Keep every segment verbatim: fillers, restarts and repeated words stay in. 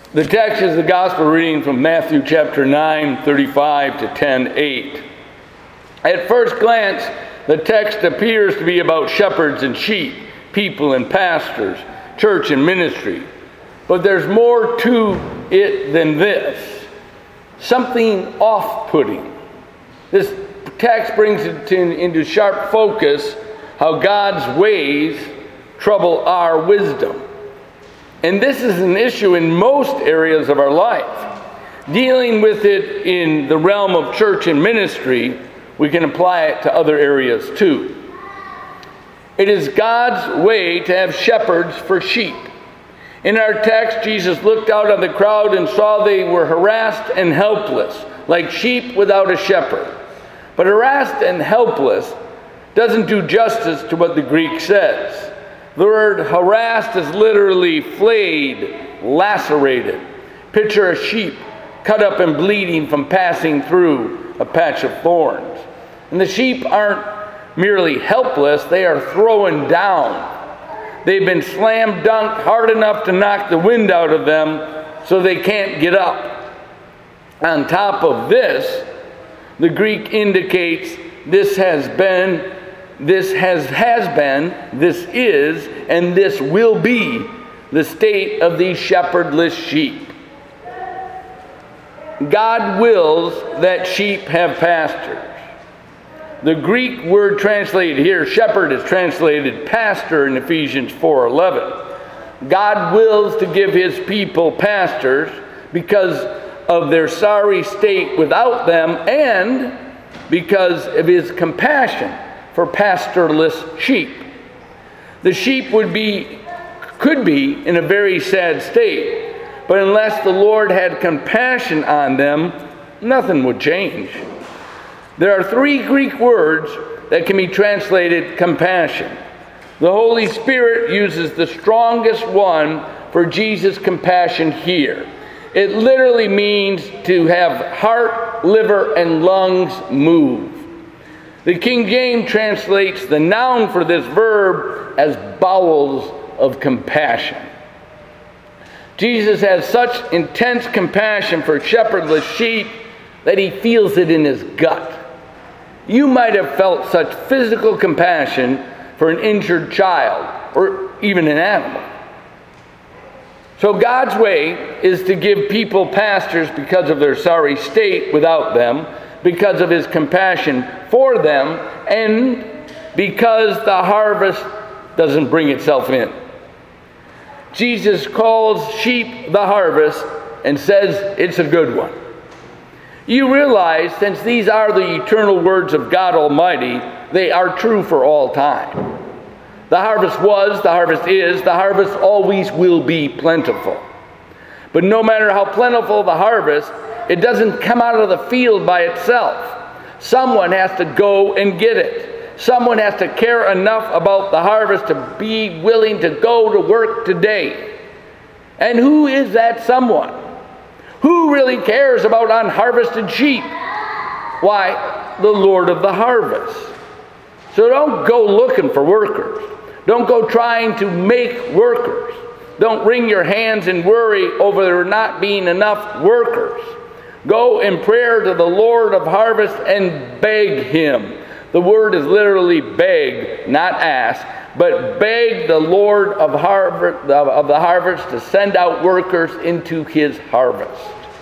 The text is the gospel reading from Matthew chapter nine, thirty-five to ten eight. At first glance, the text appears to be about shepherds and sheep, people and pastors, church and ministry. But there's more to it than this. Something off-putting. This text brings it to, into sharp focus how God's ways trouble our wisdom. And this is an issue in most areas of our life. Dealing with it in the realm of church and ministry, we can apply it to other areas too. It is God's way to have shepherds for sheep. In our text, Jesus looked out on the crowd and saw they were harassed and helpless, like sheep without a shepherd. But harassed and helpless doesn't do justice to what the Greek says. The word harassed is literally flayed, lacerated. Picture a sheep cut up and bleeding from passing through a patch of thorns. And the sheep aren't merely helpless, they are thrown down. They've been slam dunked hard enough to knock the wind out of them so they can't get up. On top of this, the Greek indicates this has been, this has, has been, this is, and this will be the state of these shepherdless sheep. God wills that sheep have pastors. The Greek word translated here, shepherd, is translated pastor in Ephesians four eleven. God wills to give his people pastors because of their sorry state without them and because of his compassion for pastorless sheep. The sheep would be, could be in a very sad state, but unless the Lord had compassion on them, nothing would change. There are three Greek words that can be translated compassion. The Holy Spirit uses the strongest one for Jesus' compassion here. It literally means to have heart, liver, and lungs move. The King James translates the noun for this verb as bowels of compassion. Jesus has such intense compassion for shepherdless sheep that he feels it in his gut. You might have felt such physical compassion for an injured child or even an animal. So God's way is to give people pastors because of their sorry state without them, because of his compassion for them, and because the harvest doesn't bring itself in. Jesus calls sheep the harvest and says it's a good one. You realize, since these are the eternal words of God Almighty, they are true for all time. The harvest was, the harvest is, the harvest always will be plentiful. But no matter how plentiful the harvest, it doesn't come out of the field by itself. Someone has to go and get it. Someone has to care enough about the harvest to be willing to go to work today. And who is that someone? Who really cares about unharvested sheep? Why, the Lord of the harvest. So don't go looking for workers. Don't go trying to make workers. Don't wring your hands and worry over there not being enough workers. Go in prayer to the Lord of harvest and beg him. The word is literally beg, not ask, but beg the Lord of, harvest, of the harvest to send out workers into his harvest.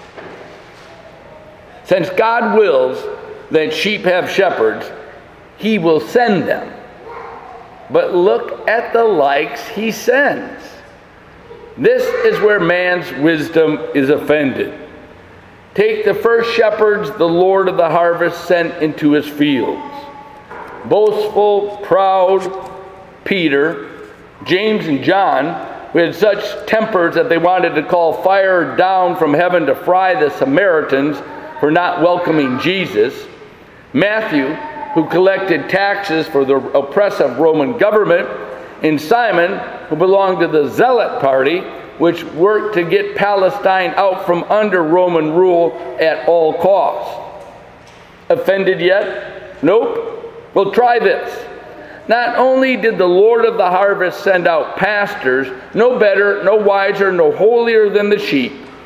Since God wills that sheep have shepherds, he will send them. But look at the likes he sends. This is where man's wisdom is offended. Take the first shepherds the Lord of the harvest sent into his fields. Boastful, proud Peter, James, and John, who had such tempers that they wanted to call fire down from heaven to fry the Samaritans for not welcoming Jesus. Matthew, who collected taxes for the oppressive Roman government. And Simon, who belonged to the Zealot party, which worked to get Palestine out from under Roman rule at all costs. Offended yet? Nope. Well, try this. Not only did the Lord of the harvest send out pastors, no better, no wiser, no holier than the sheep,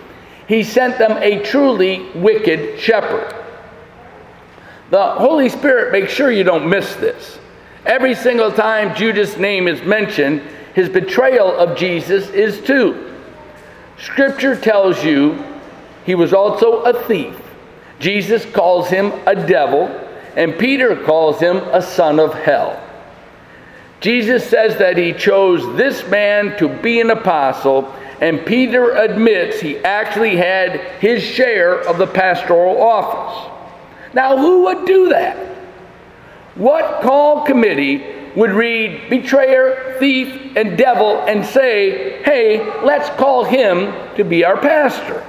He sent them a truly wicked shepherd. The Holy Spirit makes sure you don't miss this. Every single time Judas' name is mentioned, his betrayal of Jesus is too. Scripture tells you he was also a thief. Jesus calls him a devil, and Peter calls him a son of hell. Jesus says that he chose this man to be an apostle, and Peter admits he actually had his share of the pastoral office. Now, who would do that? What call committee would read betrayer, thief, and devil and say, hey, let's call him to be our pastor?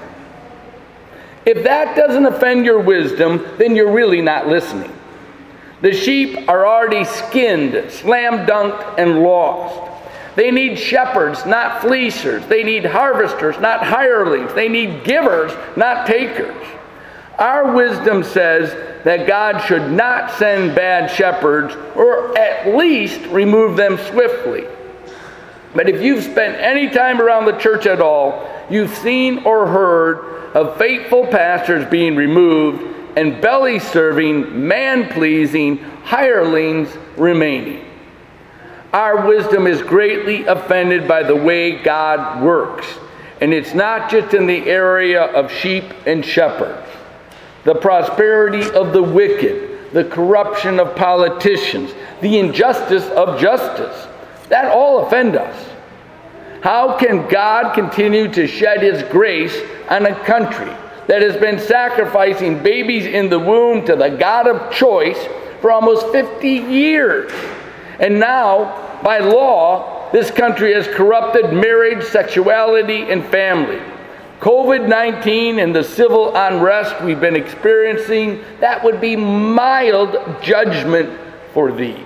If that doesn't offend your wisdom, then you're really not listening. The sheep are already skinned, slam-dunked, and lost. They need shepherds, not fleecers. They need harvesters, not hirelings. They need givers, not takers. Our wisdom says that God should not send bad shepherds, or at least remove them swiftly. But if you've spent any time around the church at all, you've seen or heard of faithful pastors being removed and belly-serving, man-pleasing hirelings remaining. Our wisdom is greatly offended by the way God works, and it's not just in the area of sheep and shepherds. The prosperity of the wicked, the corruption of politicians, the injustice of justice, that all offend us. How can God continue to shed his grace on a country that has been sacrificing babies in the womb to the God of choice for almost fifty years? And now, by law, this country has corrupted marriage, sexuality, and family. covid nineteen and the civil unrest we've been experiencing, that would be mild judgment for these.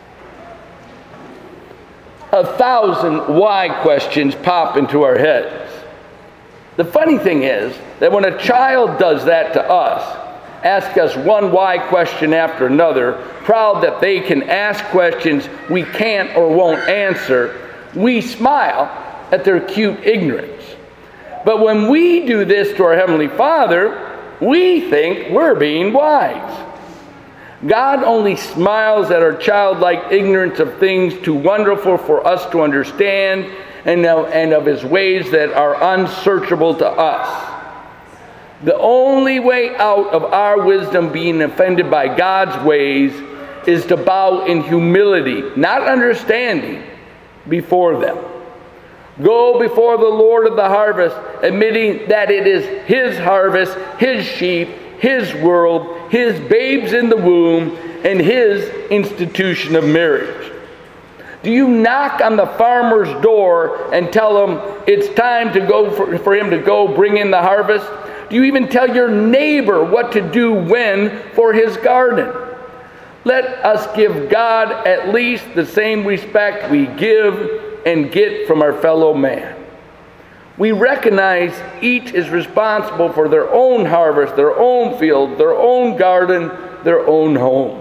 A thousand why questions pop into our heads. The funny thing is that when a child does that to us, ask us one why question after another, proud that they can ask questions we can't or won't answer, we smile at their cute ignorance. But when we do this to our Heavenly Father, we think we're being wise. God only smiles at our childlike ignorance of things too wonderful for us to understand, and of, and of his ways that are unsearchable to us. The only way out of our wisdom being offended by God's ways is to bow in humility, not understanding, before them. Go before the Lord of the harvest, admitting that it is his harvest, his sheep, his world, his babes in the womb, and his institution of marriage. Do you knock on the farmer's door and tell him it's time to go for, for him to go bring in the harvest? Do you even tell your neighbor what to do when for his garden? Let us give God at least the same respect we give and get from our fellow man. We recognize each is responsible for their own harvest, their own field, their own garden, their own home.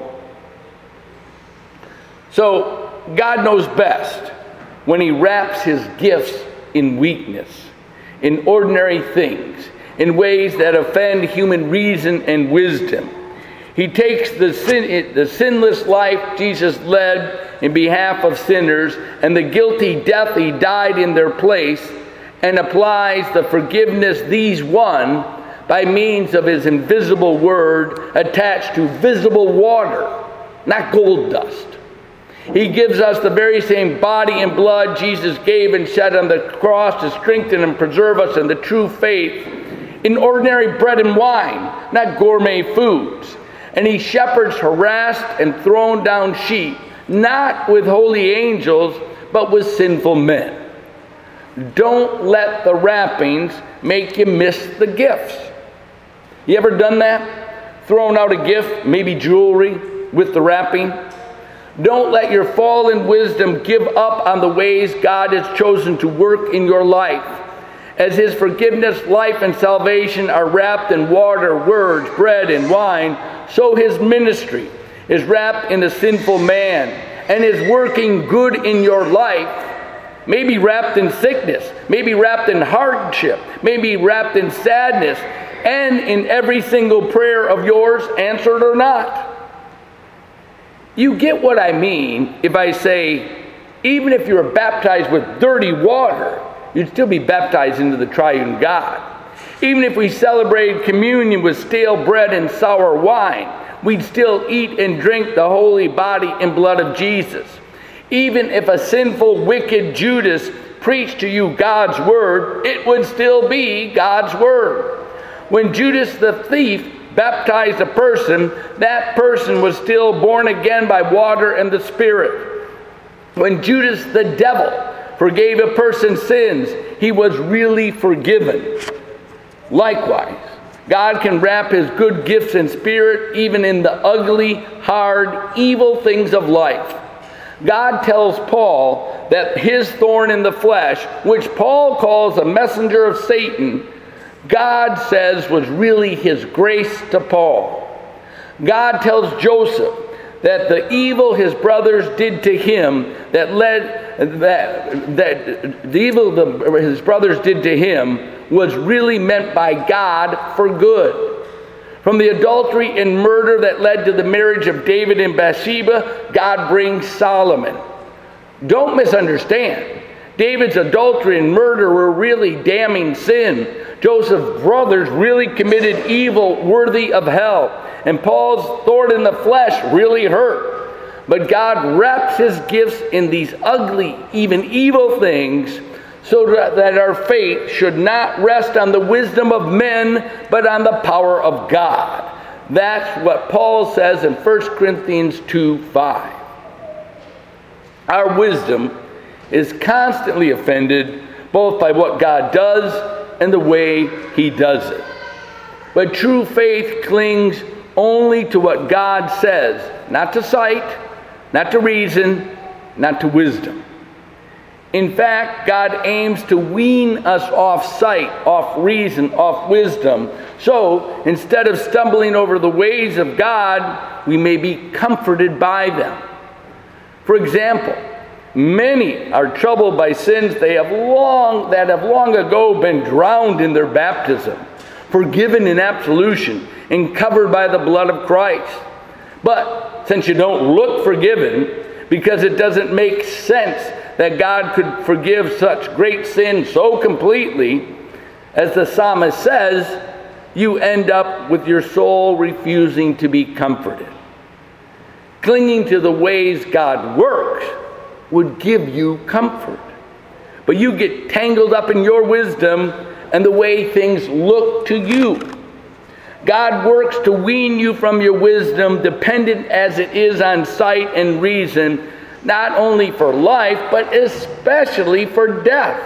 So God knows best when he wraps his gifts in weakness, in ordinary things, in ways that offend human reason and wisdom. He takes the sin, the sinless life Jesus led in behalf of sinners and the guilty death he died in their place, and applies the forgiveness these won by means of his invisible word attached to visible water, not gold dust. He gives us the very same body and blood Jesus gave and shed on the cross to strengthen and preserve us in the true faith, in ordinary bread and wine, not gourmet foods. And he shepherds harassed and thrown down sheep, not with holy angels, but with sinful men. Don't let the wrappings make you miss the gifts. You ever done that? Thrown out a gift, maybe jewelry, with the wrapping? Don't let your fallen wisdom give up on the ways God has chosen to work in your life. As his forgiveness, life, and salvation are wrapped in water, words, bread, and wine, so his ministry is wrapped in a sinful man and is working good in your life maybe wrapped in sickness, maybe wrapped in hardship, maybe wrapped in sadness, and in every single prayer of yours, answered or not. You get what I mean if I say, even if you were baptized with dirty water, you'd still be baptized into the triune God. Even if we celebrated communion with stale bread and sour wine, we'd still eat and drink the holy body and blood of Jesus. Even if a sinful, wicked Judas preached to you God's word, it would still be God's word. When Judas the thief baptized a person, that person was still born again by water and the Spirit. When Judas the devil forgave a person's sins, he was really forgiven. Likewise, God can wrap his good gifts and spirit even in the ugly, hard, evil things of life. God tells Paul that his thorn in the flesh, which Paul calls a messenger of Satan, God says was really his grace to Paul. God tells Joseph that the evil his brothers did to him that led that that the evil the, his brothers did to him was really meant by God for good. From the adultery and murder that led to the marriage of David and Bathsheba, God brings Solomon. Don't misunderstand. David's adultery and murder were really damning sin. Joseph's brothers really committed evil worthy of hell. And Paul's thorn in the flesh really hurt. But God wraps his gifts in these ugly, even evil things, so that our faith should not rest on the wisdom of men, but on the power of God. That's what Paul says in First Corinthians two five. Our wisdom is constantly offended both by what God does and the way he does it. But true faith clings only to what God says, not to sight, not to reason, not to wisdom. In fact, God aims to wean us off sight, off reason, off wisdom. So, instead of stumbling over the ways of God, we may be comforted by them. For example, many are troubled by sins they have long that have long ago been drowned in their baptism, forgiven in absolution, and covered by the blood of Christ. But since you don't look forgiven, because it doesn't make sense that God could forgive such great sin so completely, as the psalmist says, you end up with your soul refusing to be comforted. Clinging to the ways God works would give you comfort. But you get tangled up in your wisdom and the way things look to you. God works to wean you from your wisdom, dependent as it is on sight and reason, not only for life, but especially for death.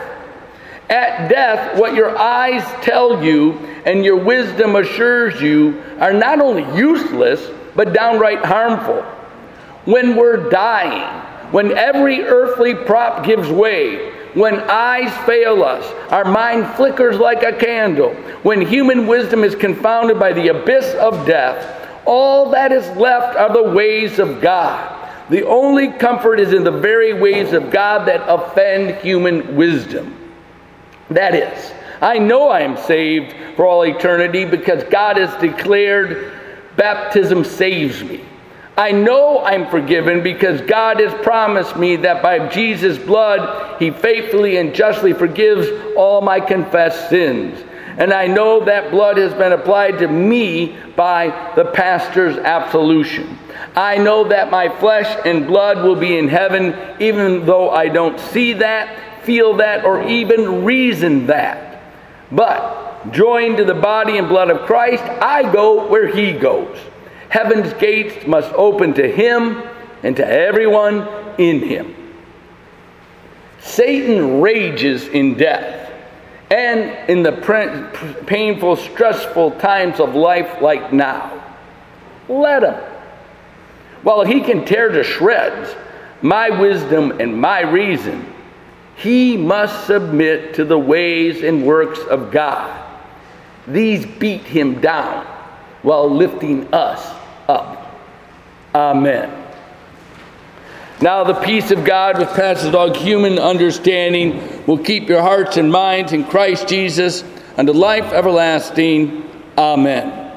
At death, what your eyes tell you and your wisdom assures you are not only useless, but downright harmful. When we're dying, when every earthly prop gives way, when eyes fail us, our mind flickers like a candle, when human wisdom is confounded by the abyss of death, all that is left are the ways of God. The only comfort is in the very ways of God that offend human wisdom. That is, I know I am saved for all eternity because God has declared baptism saves me. I know I'm forgiven because God has promised me that by Jesus' blood, he faithfully and justly forgives all my confessed sins. And I know that blood has been applied to me by the pastor's absolution. I know that my flesh and blood will be in heaven, even though I don't see that, feel that, or even reason that. But, joined to the body and blood of Christ, I go where he goes. Heaven's gates must open to him and to everyone in him. Satan rages in death and in the painful, stressful times of life like now. Let him. While he can tear to shreds my wisdom and my reason, he must submit to the ways and works of God. These beat him down while lifting us up. Amen. Now the peace of God, which passes all human understanding, will keep your hearts and minds in Christ Jesus unto life everlasting. Amen.